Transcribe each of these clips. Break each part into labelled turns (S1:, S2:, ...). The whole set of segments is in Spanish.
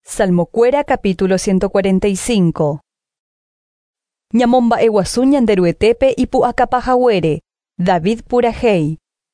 S1: Salmocuera capítulo 145. Ñamomba eguasu ñanderuetépe ipu'akapahaguére, David Purahei.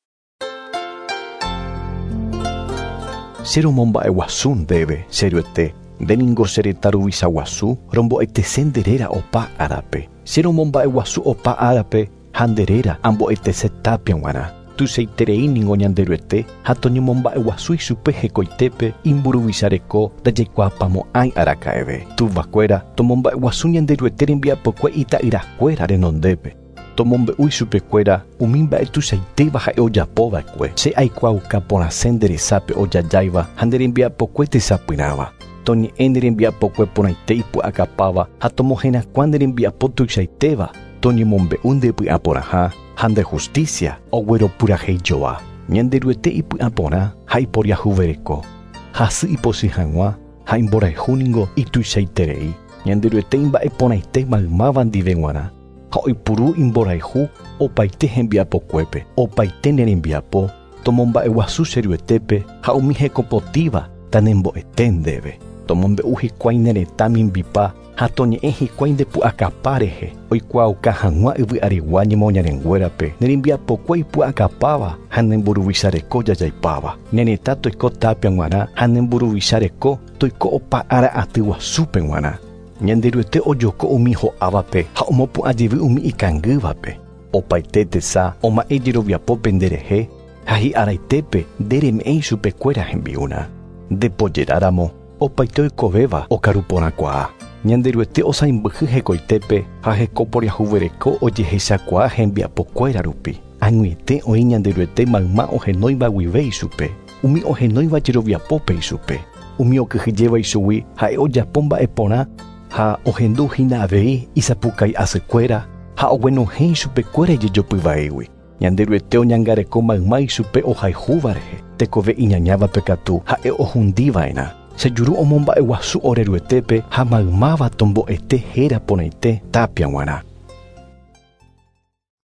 S2: Cero momba eguasu ndéve, seruete, deningo seretaru visaguasu, rombo'ete senderera opa árape. Cero momba eguasu opa árape, handerera ambo'ete setapia g̃uarã. Tuichaiterei ningo ñanderuete ha toñemomba eguasu isupe hekoitépe imburuvichareko ndajaikuaapamo'ãi araka'eve. Tuvakuéra tomomba eguasu ñanderuete rembiapokue ita'yrakuéra renondépe. Tomombe'úi chupekuéra umi mba'etuichaitéva ha'e ojapova'ekue. Che aikuauka porãse nderesápe ojajáiva ha nderembiapokue tesapyráva. Toñe'ẽ nderembiapokue porãite ipu'akapáva ha tomoherakua nderembiapo tuichaitéva. Toñemombe'u ndepy'a porãha ha nde justicia ogueropurahéijoa. Ñanderuete ipy'a porã ha iporiahuvereko. Hasy iposy hag̃ua ha imborayhúningo ituichaiterei. Ñanderuete imba'e porãite maymáva ndive g̃uarã ha oipuru imborayhu opaite hembiapokuépe, opaite nerembiapo, tomomba'eguasu cheryuetépe ha umi hekopotíva tanembo'ete ndéve. Tomombe'u hikuái neretã mimbipa ha toñe'ẽ hikuái ndepu'akapa rehe. Oikuaauka hag̃ua yvy'aregua ñemoñarenguérape nerembiapokue ipu'akapáva ha nemburuvichareko jajaipáva. Neretã toiko tápia g̃uarã ha nemburuvichareko toiko opa ára aty guasúpe g̃uarã. Ñanderuete ojoko umi ho'ávape ha omopu'ãjey umi ikangývape. Opaite tesa oma'ẽ jeroviapópe nderehe ha hi'araitépe ndereme'ẽ chupekuéra hembi'una. Ndepojéraramo opaite oikovéva okaru porãkuaa. Ñanderuete osãimbyhy hekoitépe ha hekoporiahuvereko ojehechakuaa hembiapokuéra rupi. Ag̃uiete oĩ ñanderuete mayma ohenóiva guive ichupe. Umi ohenóiva jeroviapópe ichupe. Umi okyhyjéva ichugui ha'e ojapo mba'e porã ha ohenduhína avei isapukái asykuéra ha oguenohẽ ichupekuéra ijejopyvaégui. Ñanderuete oñangareko mayma ichupe ohayhúva rehe tekove iñañávape katu ha'e ohundíva'erã. Chejuru omomba'eguasu oreruetépe ha maymáva tombo'ete héra porãite tápia g̃uarã.